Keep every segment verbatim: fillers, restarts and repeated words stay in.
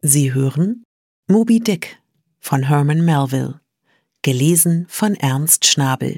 Sie hören Moby Dick von Herman Melville, gelesen von Ernst Schnabel.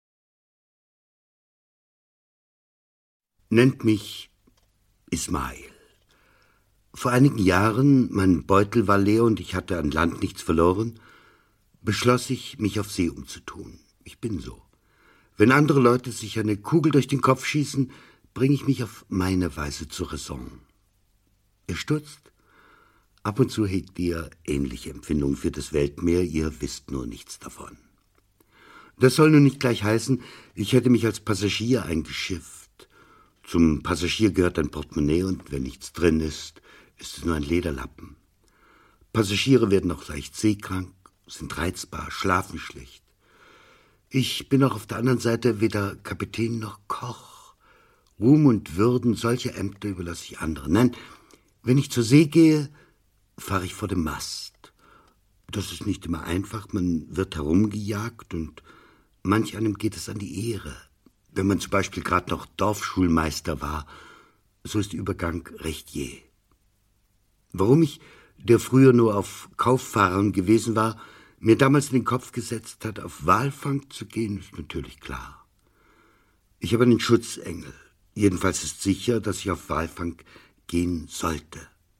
Nennt mich Ismail. Vor einigen Jahren, mein Beutel war leer und ich hatte an Land nichts verloren, beschloss ich, mich auf See umzutun. Ich bin so. Wenn andere Leute sich eine Kugel durch den Kopf schießen, bringe ich mich auf meine Weise zur Raison. Ihr stutzt? Ab und zu hegt ihr ähnliche Empfindungen für das Weltmeer, ihr wisst nur nichts davon. Das soll nun nicht gleich heißen, ich hätte mich als Passagier eingeschifft. Zum Passagier gehört ein Portemonnaie und wenn nichts drin ist, ist es nur ein Lederlappen. Passagiere werden auch leicht seekrank, sind reizbar, schlafen schlecht. Ich bin auch auf der anderen Seite weder Kapitän noch Koch. Ruhm und Würden, solche Ämter überlasse ich anderen. Nein, wenn ich zur See gehe, fahre ich vor dem Mast. Das ist nicht immer einfach, man wird herumgejagt und manch einem geht es an die Ehre. Wenn man zum Beispiel gerade noch Dorfschulmeister war, so ist der Übergang recht jäh. Warum ich, der früher nur auf Kauffahrern gewesen war, mir damals in den Kopf gesetzt hat, auf Walfang zu gehen, ist natürlich klar. Ich habe einen Schutzengel. Jedenfalls ist sicher, dass ich auf Walfang gehen sollte.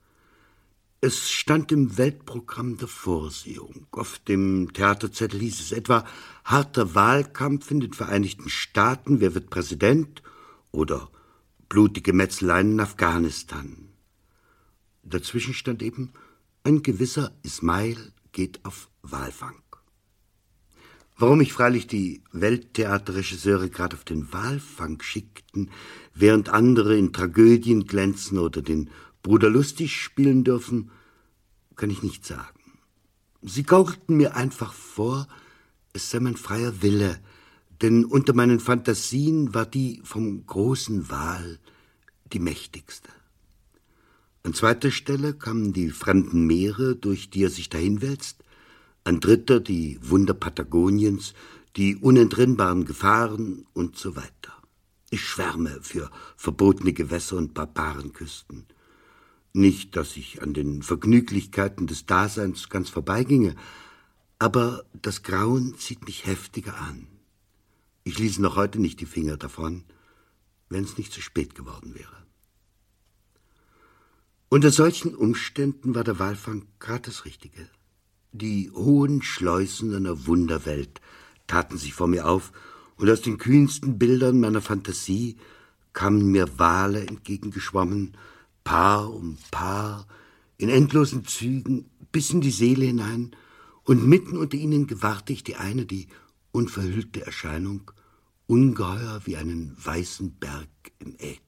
Es stand im Weltprogramm der Vorsehung. Auf dem Theaterzettel hieß es etwa, harter Wahlkampf in den Vereinigten Staaten, wer wird Präsident? Oder blutige Metzeleien in Afghanistan. Dazwischen stand eben, ein gewisser Ismail geht auf Walfang. Warum mich freilich die Welttheaterregisseure gerade auf den Walfang schickten, während andere in Tragödien glänzen oder den Bruder lustig spielen dürfen, kann ich nicht sagen. Sie gaukelten mir einfach vor, es sei mein freier Wille, denn unter meinen Fantasien war die vom großen Wal die mächtigste. An zweiter Stelle kamen die fremden Meere, durch die er sich dahinwälzt, an dritter die Wunder Patagoniens, die unentrinnbaren Gefahren und so weiter. Ich schwärme für verbotene Gewässer und Barbarenküsten. Nicht, dass ich an den Vergnüglichkeiten des Daseins ganz vorbeiginge, aber das Grauen zieht mich heftiger an. Ich ließe noch heute nicht die Finger davon, wenn es nicht zu spät geworden wäre. Unter solchen Umständen war der Walfang gerade das Richtige. Die hohen Schleusen einer Wunderwelt taten sich vor mir auf, und aus den kühnsten Bildern meiner Fantasie kamen mir Wale entgegengeschwommen, Paar um Paar, in endlosen Zügen, bis in die Seele hinein, und mitten unter ihnen gewahrte ich die eine, die unverhüllte Erscheinung, ungeheuer wie einen weißen Berg im Äther.